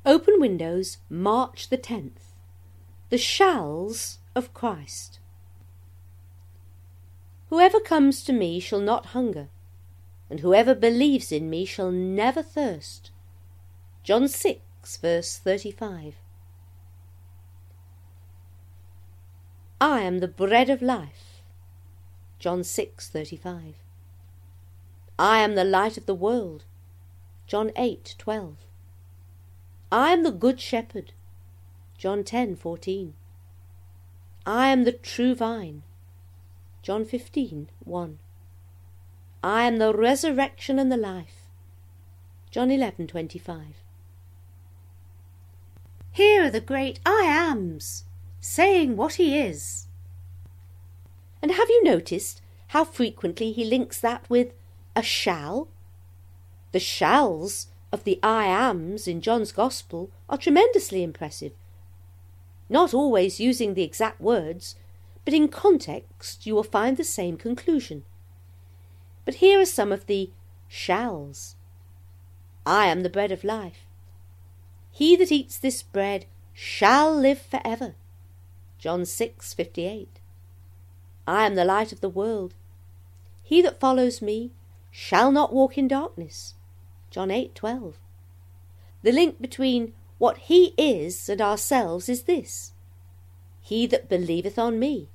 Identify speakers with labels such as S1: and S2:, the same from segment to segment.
S1: Open Windows, March the 10th. The Shalls of Christ. Whoever comes to me shall not hunger, and whoever believes in me shall never thirst. John 6, verse 35. I am the bread of life. John 6:35. I am the light of the world. John 8:12. I am the good shepherd. John 10:14. I am the true vine. John 15:1. I am the resurrection and the life. John 11:25. Here are the great I Ams saying what he is. And have you noticed how frequently he links that with a shall? The shalls of the I Ams in John's Gospel are tremendously impressive, not always using the exact words, but in context you will find the same conclusion. But here are some of the shalls. I am the bread of life. He that eats this bread shall live forever. John 6:58. I am the light of the world. He that follows me shall not walk in darkness. John 8:12. The link between what he is and ourselves is this: he that believeth on me.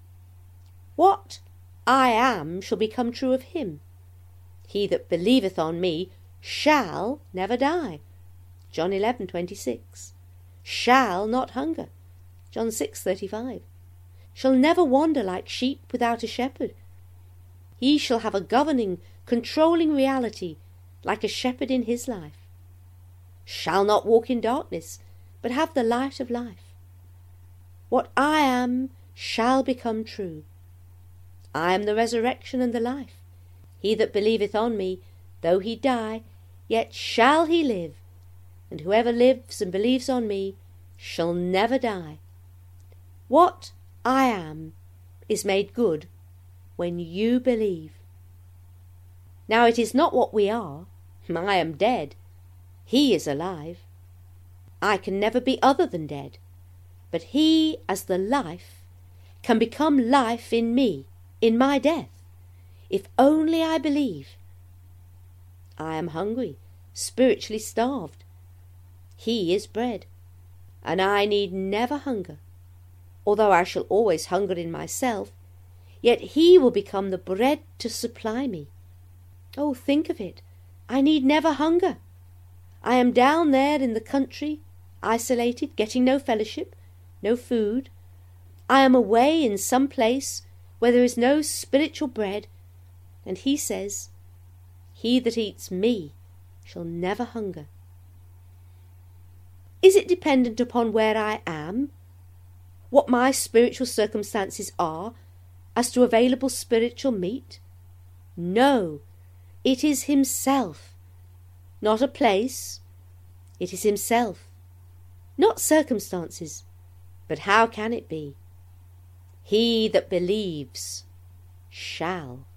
S1: What I am shall become true of him. He that believeth on me shall never die. John 11:26. Shall not hunger. John 6:35. Shall never wander like sheep without a shepherd. He shall have a governing, controlling reality like a shepherd in his life. Shall not walk in darkness, but have the light of life. What I am shall become true. I am the resurrection and the life. He that believeth on me, though he die, yet shall he live. And whoever lives and believes on me shall never die. What I am is made good when you believe. Now it is not what we are. I am dead. He is alive. I can never be other than dead. But he, as the life, can become life in me, in my death, if only I believe. I am hungry, spiritually starved. He is bread, and I need never hunger. Although I shall always hunger in myself, yet he will become the bread to supply me. Oh, think of it. I need never hunger. I am down there in the country, isolated, getting no fellowship, no food. I am away in some place where there is no spiritual bread, and he says, he that eats me shall never hunger. Is it dependent upon where I am, what my spiritual circumstances are, as to available spiritual meat? No, it is himself, not a place. It is himself, not circumstances. But how can it be? He that believes shall.